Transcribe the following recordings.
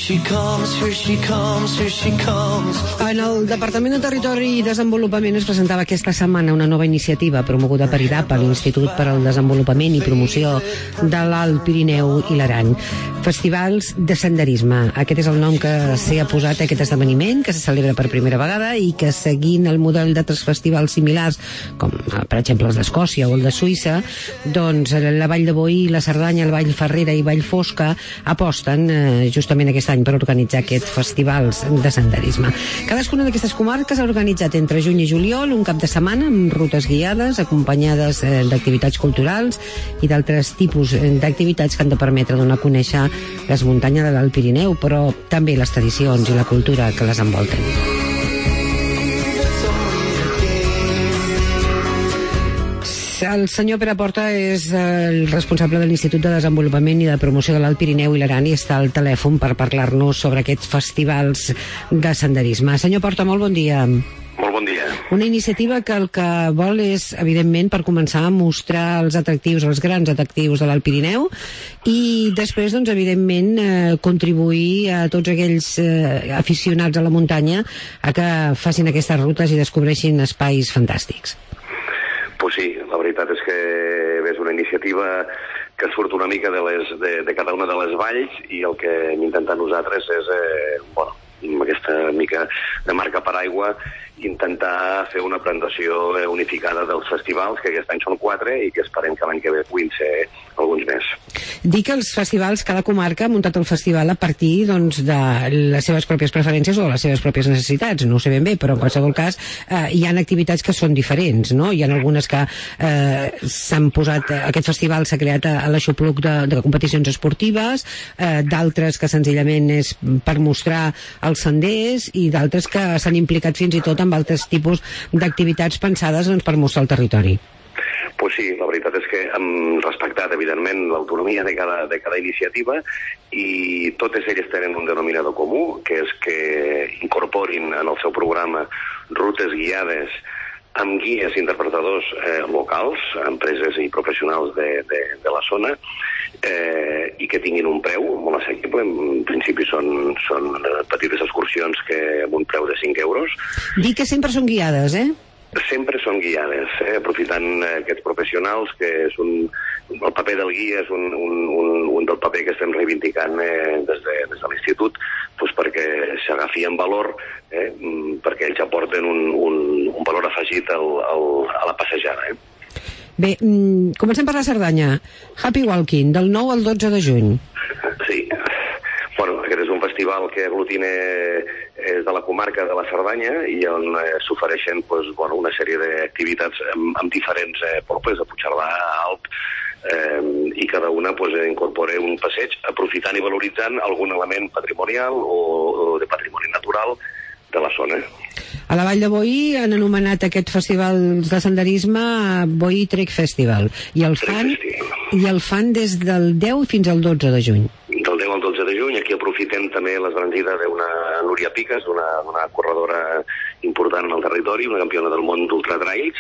she comes, here she comes, here she comes. En el Departament de Territori i Desenvolupament es presentava aquesta setmana una nova iniciativa promoguda per IDAPA, l'Institut per al Desenvolupament i Promoció de l'Alt Pirineu i l'Aran. Festivals de senderisme. Aquest és el nom que s'ha posat a aquest esdeveniment, que se celebra per primera vegada i que, seguint el model d'altres festivals similars, com per exemple els d'Escòcia o el de Suïssa, doncs la Vall de Boí, la Cerdanya, el Vall Ferrera i Vall Fosca aposten justament aquest any per organitzar aquests festivals de senderisme. Cadascuna d'aquestes comarques ha organitzat entre juny i juliol un cap de setmana amb rutes guiades, acompanyades d'activitats culturals i d'altres tipus d'activitats que han de permetre donar a conèixer les muntanyes de l'Alt Pirineu, però també les tradicions i la cultura que les envolten. El senyor Pere Porta és el responsable de l'Institut de Desenvolupament i de Promoció de l'Alt Pirineu i l'Aran i està al telèfon per parlar-nos sobre aquests festivals de senderisme. Senyor Porta, molt bon dia. Molt bon dia. Una iniciativa que el que vol és, evidentment, per començar a mostrar els atractius, els grans atractius de l'Alt Pirineu i després, doncs, evidentment, contribuir a tots aquells aficionats a la muntanya a que facin aquestes rutes i descobreixin espais fantàstics. Pues sí, la veritat és que és una iniciativa que surt una mica de cada una de les valls i el que hem intentat nosaltres és, amb aquesta mica de marca paraigua, intentar fer una presentació unificada dels festivals, que aquest any són 4 i que esperem que l'any que ve puguin ser alguns més. Dic que els festivals, cada comarca ha muntat el festival a partir doncs, de les seves pròpies preferències o les seves pròpies necessitats, no ho sé ben bé, però en qualsevol cas hi ha activitats que són diferents, no? Hi ha algunes que s'han posat, aquest festival s'ha creat a l'aixopluc de competicions esportives, d'altres que senzillament és per mostrar els senders i d'altres que s'han implicat fins i tot amb altres tipus d'activitats pensades doncs, per mostrar el territori. Pues sí, la veritat és que hem respectat, evidentment, l'autonomia de cada iniciativa i totes elles tenen un denominador comú, que és que incorporin en el seu programa rutes guiades amb guies interpretadors locals, empreses i professionals de la zona, i que tinguin un preu molt assequible. En principi són petites excursions amb un preu de 5 euros. Dic que sempre són guiades, Sempre són guiades, aprofitant aquests professionals que el paper del guia és un del paper que estem reivindicant des de l'Institut, doncs perquè s'agafi en valor, perquè ells aporten un valor afegit a la passejada. Bé, comencem per la Cerdanya. Happy Walking, del 9 al 12 de juny. Sí. Bueno, aquest és un festival que aglutina de la comarca de la Cerdanya i on s'ofereixen una sèrie d'activitats amb diferents pobles, a Puigcerdà, a Alp, i cada una incorpora un passeig aprofitant i valoritzant algun element patrimonial o de patrimoni natural de la zona. A la Vall de Boí han anomenat aquest festival de senderisme Boí Trek Festival i el fan des del 10 fins al 12 de juny. Del 10 al 12 de juny, aquí aprofitem també l'esbrandida d'una Núria Piques, d'una corredora important en el territori, una campiona del món d'ultratrails,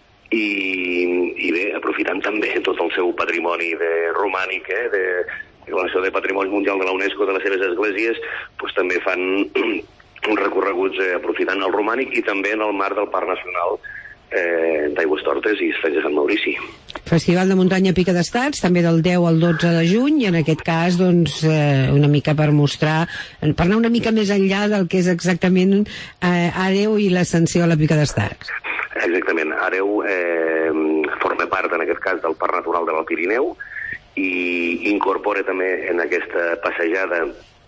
i bé, aprofitant també tot el seu patrimoni romànic, de declaració de Patrimoni Mundial de la UNESCO, de les seves esglésies, també fan uns recorreguts aprofitant el romànic i també en el marc del Parc Nacional d'Aigüestortes i Estanys de Sant Maurici. Festival de muntanya Pica d'Estats, també del 10 al 12 de juny, i en aquest cas, doncs, una mica per mostrar, per anar una mica més enllà del que és exactament Àreu i l'ascensió a la Pica d'Estats. Exactament. Àreu forma part, en aquest cas, del Parc Natural de l'Alt Pirineu i incorpora també en aquesta passejada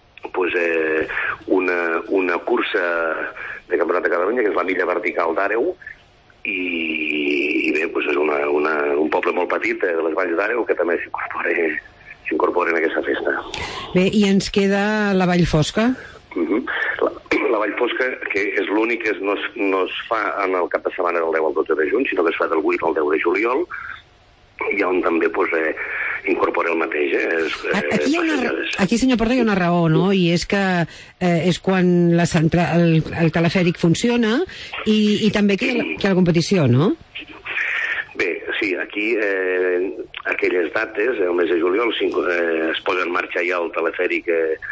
una cursa de Campionat de Catalunya, que és la milla vertical d'Àreu, i bé, és un poble molt petit de les Valls d'Àreu que també s'incorpora en aquesta festa. Bé, i ens queda la Vall Fosca? La Vall Fosca, que és l'únic que no es fa en el cap de setmana del 10 al 12 de juny, sinó que es fa del 8 al 10 de juliol, i on també incorpora el mateix. Aquí, senyor Porta, hi ha una raó, no? I és que és quan el telefèric funciona i també que hi ha la competició, no? Bé, sí, aquí aquelles dates, el mes de juliol, es posa en marxa ja el telefèric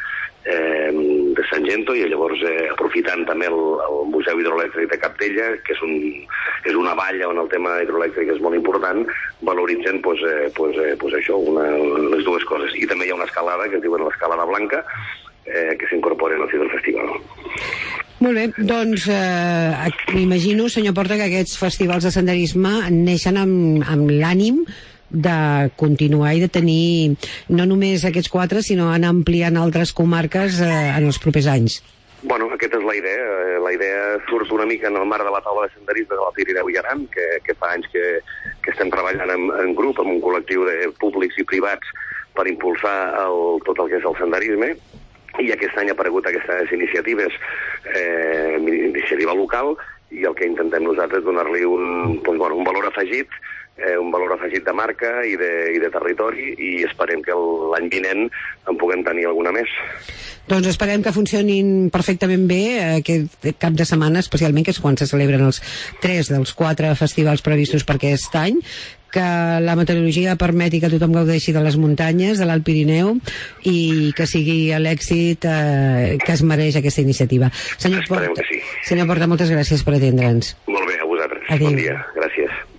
de Sant Gento, i llavors aprofitant també el Museu Hidroelèctric de Captella, que és una valla on el tema hidroelèctric és molt important, valoritzen això, les dues coses. I també hi ha una escalada, que es diuen l'escalada blanca, que s'incorporen al Ciudad Festival. Molt bé, doncs m'imagino, senyor Porta, que aquests festivals de senderisme neixen amb l'ànim de continuar i de tenir no només aquests 4, sinó anar ampliant altres comarques en els propers anys. Bueno, aquesta és la idea. La idea surt una mica en el marc de la taula de senderisme de la Pirineu i Aran, que fa anys que estem treballant en grup, amb un col·lectiu de públics i privats per impulsar tot el que és el senderisme, i aquest any ha aparegut aquestes iniciatives, iniciativa local, i el que intentem nosaltres és donar-li un valor afegit, un valor afegit de marca i de territori, i esperem que l'any vinent en puguem tenir alguna més. Doncs esperem que funcionin perfectament bé aquest cap de setmana, especialment, que és quan se celebren els 3 dels 4 festivals previstos per aquest any, que la meteorologia permeti que tothom gaudeixi de les muntanyes, de l'Alt Pirineu, i que sigui l'èxit que es mereix aquesta iniciativa. Esperem que sí. Senyor Porta, moltes gràcies per atendre'ns. Molt bé, a vosaltres. Adéu. Bon dia, gràcies.